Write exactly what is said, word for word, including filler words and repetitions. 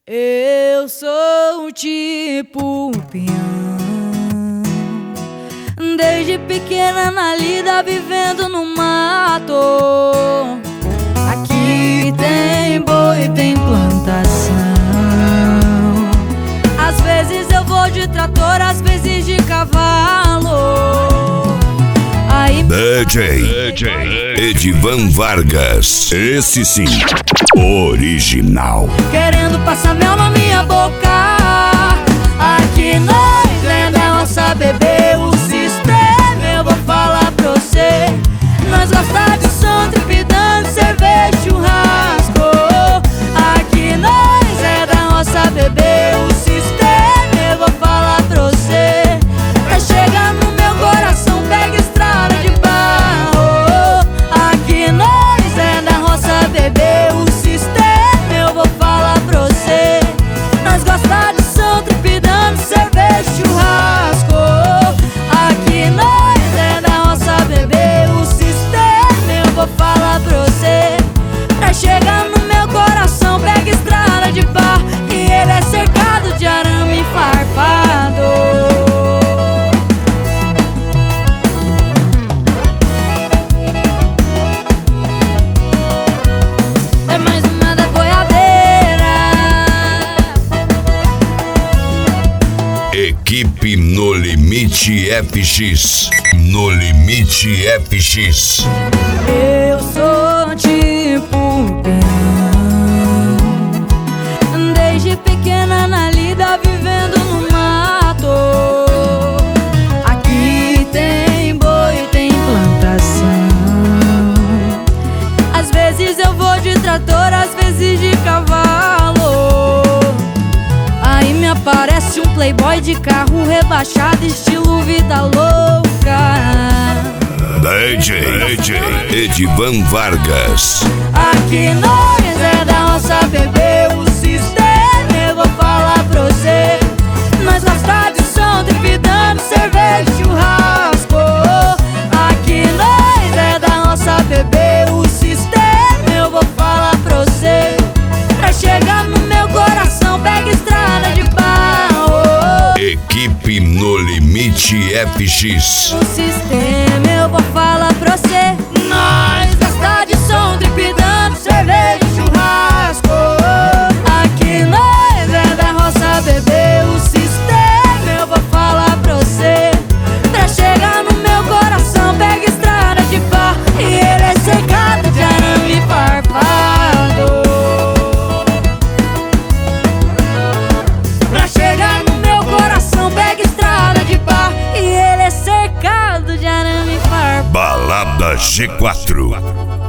Eu sou tipo peão, desde pequena na lida vivendo no mato. Aqui tem boi, tem plantação. Às vezes eu vou de trator, às vezes de cavalo. Aí D J, D J Edivan Vargas, esse sim, original. Querendo passar mel na minha boca. Aqui nós é da nossa bebê, o sistema eu vou falar pra você. Nós gosta de som, trepidando, cerveja, churrasco. Aqui nós é da nossa bebê, o sistema eu vou falar pra você. Pra chegar no meu coração, pega estrada de barro. Aqui nós é da nossa bebê, o sistema eu vou falar pra você. Nós gosta de som, trepidando, cerveja, churrasco. Aqui nós é da nossa bebê, o sistema eu vou falar pra você. Pra chegar no meu coração, pega estrada de barro, e ele é cercado de arame farpado. É mais uma da boiadeira. Equipe No Limite F X, No Limite F X. Eu sou tipo peão, desde pequena na lida vivendo no mato. Aqui tem boi, tem plantação. Às vezes eu vou de trator, às vezes de cavalo. Aí me aparece um playboy de carro rebaixado, estilo vida louca. D J, D J Edivan Vargas. Aqui nós é da nossa bebê, o sistema eu vou falar pra você. Nós gosta de som, trepidando, cerveja, churrasco. Aqui nós é da nossa bebê, o sistema eu vou falar pra você. Pra chegar no meu coração, pega estrada de barro. Equipe No Limite F X. O sistema eu vou falar pra você. Nós gosta de som, trepidando, cerveja, churrasco. Aqui nós é da roça, bebê, o sistema eu vou falar pra você. Pra chegar no meu coração, pega estrada de barro, e ele é cercado de arame farpado. Pra chegar no meu coração, pega estrada de barro, e ele é cercado de arame farpado. Balada G quatro.